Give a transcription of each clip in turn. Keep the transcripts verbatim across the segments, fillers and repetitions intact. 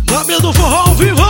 Cláudio do Forró ao vivo.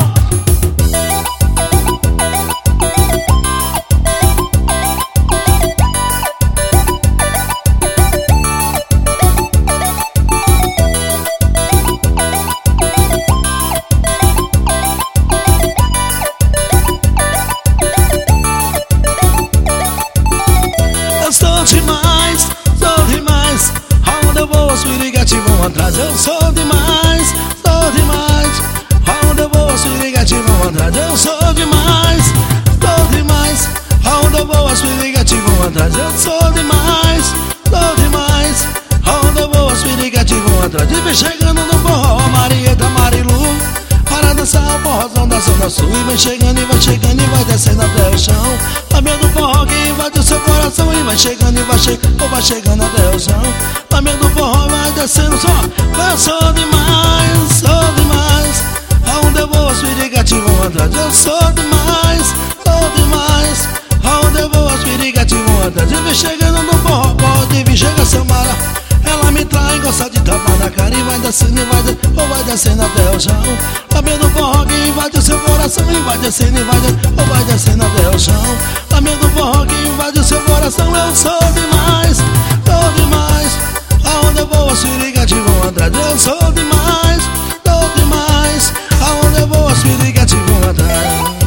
Eu sou demais, sou demais. Aonde eu vou, as piriguetes vão atrás. Eu sou demais, sou demais. Aonde eu vou, as piriguetes vão atrás. Eu sou demais, sou demais. Aonde eu vou, as piriguetes vão atrás. Eu sou demais, sou demais. Aonde eu vou, as piriguetes vão atrás. E vem chegando no forró, Marieta, Marilu, para dançar o forrozão da Zona Sul. E vem chegando, e vai chegando, e vai descendo até o chão. Lamento o forró que invade o seu coração. E vai chegando, e vai chegando, ou vai chegando até o chão. Lamento o forró, vai descendo só. Eu sou demais, sou demais. Aonde eu vou, as piriguetes vão atrás. Eu sou demais, sou demais. Aonde eu vou, as piriguetes vão atrás. E vem chegando no forró, pode vir, chega Samara. Ela me trai, gosta de tapar na cara. E vai descendo, e vai descendo, ou vai descendo até o chão. Lamento o forró que invade o seu coração. E vai descendo, e vai descendo, ou vai descendo até o chão. Lamento o forró que invade o seu coração. Eu sou demais, sou demais. Aonde eu vou, as piriguetes vão atrás. Eu sou demais, sou demais. Aonde eu vou, as piriguetes vão atrás.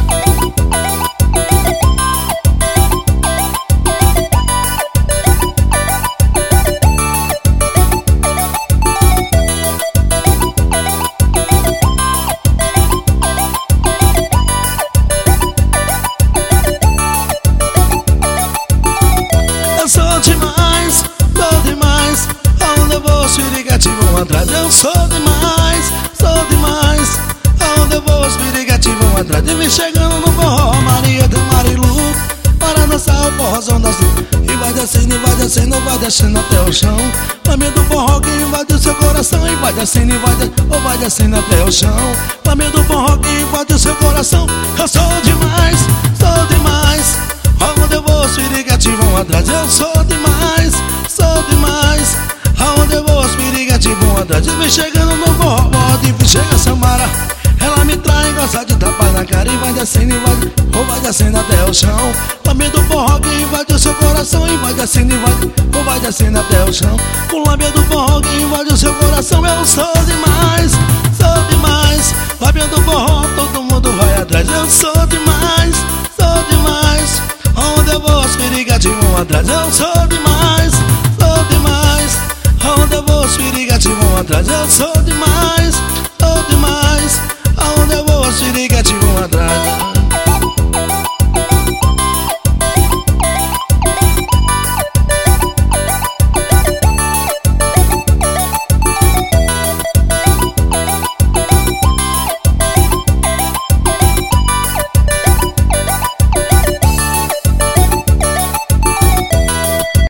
Eu sou demais, sou demais. Aonde eu vou, as piriguetes vão atrás. Eu sou demais, sou demais. Aonde eu vou, as piriguetes vão atrás. E vem chegando no forró, Marieta, Marilu, para dançar o forrozão da Sul. E vai descendo, e vai descendo, vai descendo até o chão. Lamento o forró que invade o seu coração. E vai descendo, e vai descendo, ou vai descendo até o chão. Lamento o forró que invade o seu coração. Eu sou demais, sou demais. Aonde eu vou, as piriguetes vão atrás. Eu sou demais, sou demais. Aonde eu vou, as piriguetes vão atrás. E vem chegando no forró, pode vir, chega Samara. Ela me trai, gosta de tapar na cara. E vai descendo, e vai, ou vai descendo até o chão. Lamento o forró que invade o seu coração. E vai descendo, e vai, ou vai descendo até o chão. O lamento do forró que invade o seu coração. Eu sou demais, sou demais. Lamento do forró, todo mundo vai atrás. Eu sou demais, sou demais. Aonde eu vou, as piriguetes vão atrás. Eu sou demais, sou demais. Aonde eu vou, as piriguetes vão atrás. Eu sou demais, sou demais. Aonde eu vou, as piriguetes